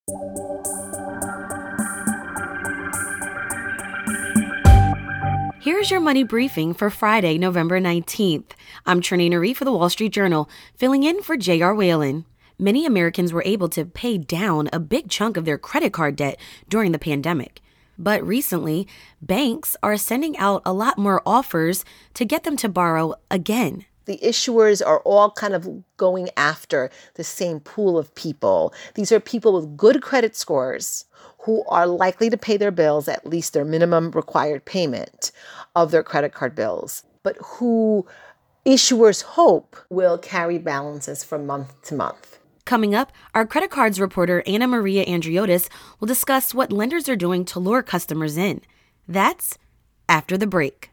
Here's your money briefing for Friday, November 19th. I'm Trinaina Reed for the Wall Street Journal, filling in for J.R. Whalen. Many Americans were able to pay down a big chunk of their credit card debt during the pandemic. But recently, banks are sending out a lot more offers to get them to borrow again. The issuers are all kind of going after the same pool of people. These are people with good credit scores who are likely to pay their bills, at least their minimum required payment of their credit card bills, but who issuers hope will carry balances from month to month. Coming up, our credit cards reporter Anna Maria Andriotis will discuss what lenders are doing to lure customers in. That's after the break.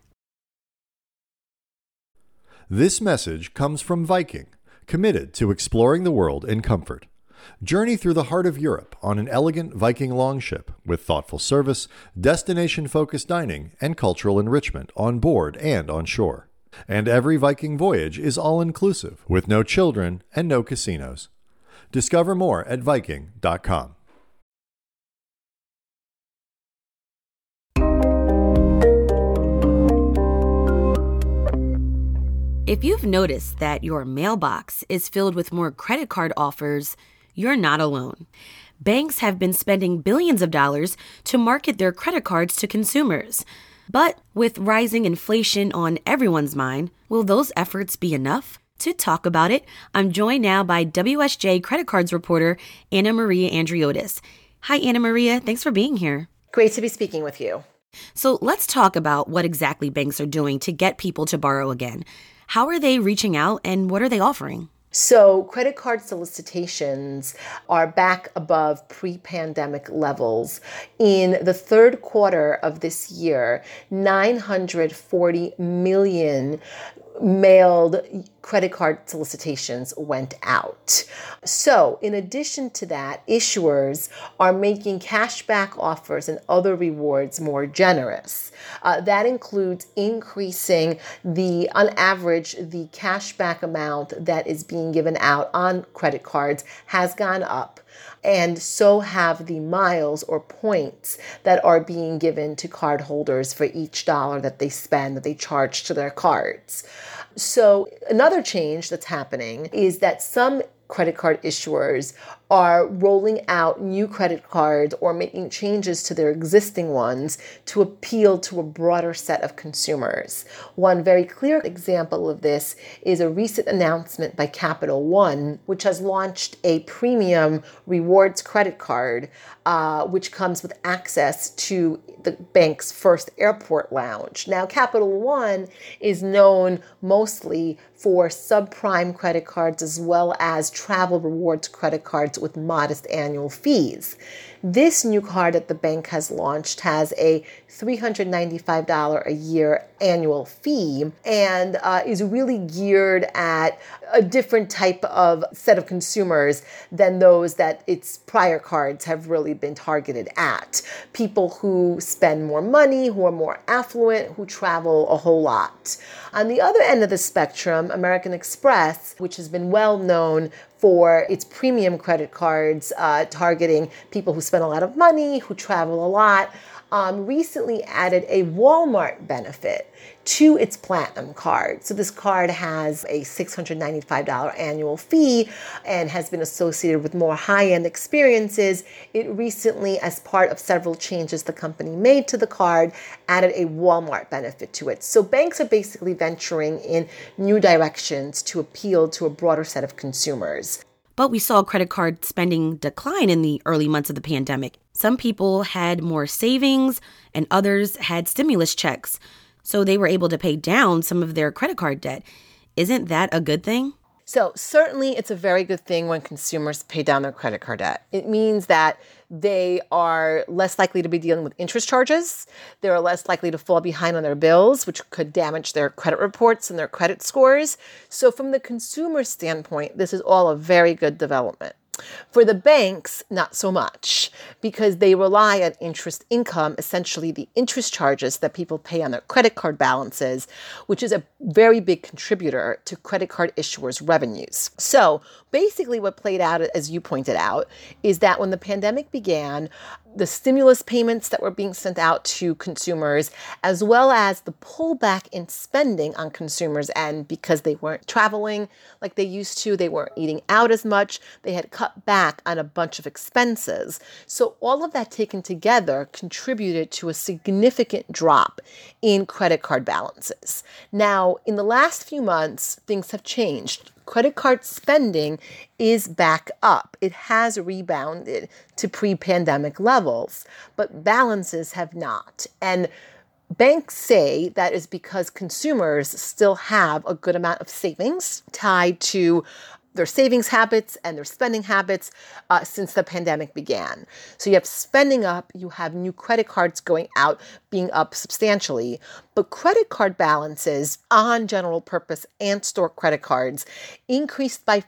This message comes from Viking, committed to exploring the world in comfort. Journey through the heart of Europe on an elegant Viking longship with thoughtful service, destination-focused dining, and cultural enrichment on board and on shore. And every Viking voyage is all-inclusive, with no children and no casinos. Discover more at Viking.com. If you've noticed that your mailbox is filled with more credit card offers, you're not alone. Banks have been spending billions of dollars to market their credit cards to consumers. But with rising inflation on everyone's mind, will those efforts be enough? To talk about it, I'm joined now by WSJ Credit Cards reporter Anna Maria Andriotis. Hi, Anna Maria. Thanks for being here. Great to be speaking with you. So let's talk about what exactly banks are doing to get people to borrow again. How are they reaching out and what are they offering? So credit card solicitations are back above pre-pandemic levels. In the third quarter of this year, 940 million mailed credit card solicitations went out. So in addition to that, issuers are making cashback offers and other rewards more generous. That includes increasing on average, the cashback amount that is being given out on credit cards has gone up. And so have the miles or points that are being given to cardholders for each dollar that they spend, that they charge to their cards. So another change that's happening is that some credit card issuers are rolling out new credit cards or making changes to their existing ones to appeal to a broader set of consumers. One very clear example of this is a recent announcement by Capital One, which has launched a premium rewards credit card, which comes with access to the bank's first airport lounge. Now, Capital One is known mostly for subprime credit cards as well as travel rewards credit cards with modest annual fees. This new card that the bank has launched has a $395 a year annual fee and is really geared at a different type of set of consumers than those that its prior cards have really been targeted at. People who spend more money, who are more affluent, who travel a whole lot. On the other end of the spectrum, American Express, which has been well known for its premium credit cards targeting people who spend a lot of money, who travel a lot, recently added a Walmart benefit to its Platinum card. So this card has a $695 annual fee and has been associated with more high-end experiences. It recently, as part of several changes the company made to the card, added a Walmart benefit to it. So banks are basically venturing in new directions to appeal to a broader set of consumers. But we saw credit card spending decline in the early months of the pandemic. Some people had more savings and others had stimulus checks, so they were able to pay down some of their credit card debt. Isn't that a good thing? So certainly it's a very good thing when consumers pay down their credit card debt. It means that they are less likely to be dealing with interest charges. They are less likely to fall behind on their bills, which could damage their credit reports and their credit scores. So from the consumer standpoint, this is all a very good development. For the banks, not so much, because they rely on interest income, essentially the interest charges that people pay on their credit card balances, which is a very big contributor to credit card issuers' revenues. So Basically, what played out, as you pointed out, is that when the pandemic began, the stimulus payments that were being sent out to consumers, as well as the pullback in spending on consumers, and because they weren't traveling like they used to, they weren't eating out as much, they had cut back on a bunch of expenses. So all of that taken together contributed to a significant drop in credit card balances. Now, in the last few months, things have changed. Credit card spending is back up. It has rebounded to pre-pandemic levels, but balances have not. And banks say that is because consumers still have a good amount of savings tied to their savings habits and their spending habits since the pandemic began. So you have spending up, you have new credit cards going out, being up substantially, but credit card balances on general purpose and store credit cards increased by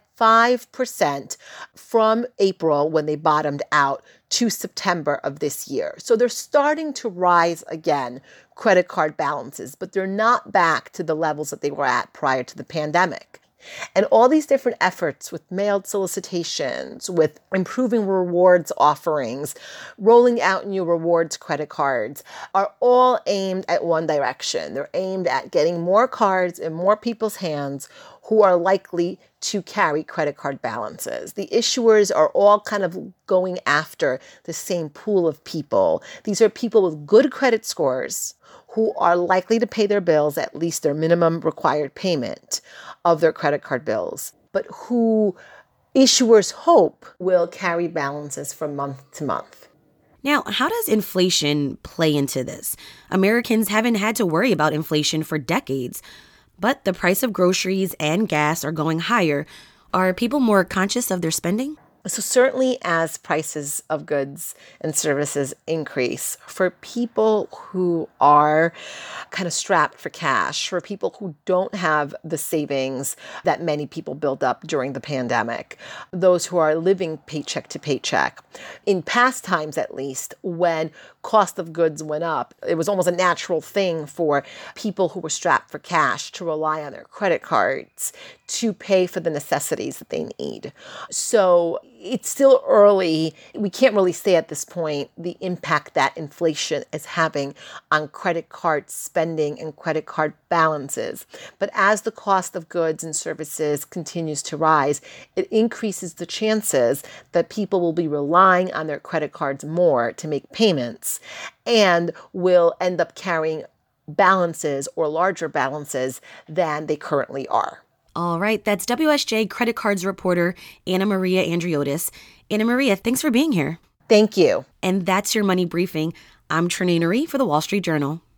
5% from April when they bottomed out to September of this year. So they're starting to rise again, credit card balances, but they're not back to the levels that they were at prior to the pandemic. And all these different efforts with mailed solicitations, with improving rewards offerings, rolling out new rewards credit cards are all aimed at one direction. They're aimed at getting more cards in more people's hands who are likely to carry credit card balances. The issuers are all kind of going after the same pool of people. These are people with good credit scores who are likely to pay their bills, at least their minimum required payment of their credit card bills, but who issuers hope will carry balances from month to month. Now, how does inflation play into this? Americans haven't had to worry about inflation for decades, but the price of groceries and gas are going higher. Are people more conscious of their spending? So certainly as prices of goods and services increase, for people who are kind of strapped for cash, for people who don't have the savings that many people built up during the pandemic, those who are living paycheck to paycheck, in past times at least, when cost of goods went up, it was almost a natural thing for people who were strapped for cash to rely on their credit cards to pay for the necessities that they need. So it's still early. We can't really say at this point the impact that inflation is having on credit card spending and credit card balances. But as the cost of goods and services continues to rise, it increases the chances that people will be relying on their credit cards more to make payments and will end up carrying balances or larger balances than they currently are. All right, that's WSJ Credit Cards reporter Anna Maria Andriotis. Anna Maria, thanks for being here. Thank you. And that's your Money Briefing. I'm Trenae Nuri for the Wall Street Journal.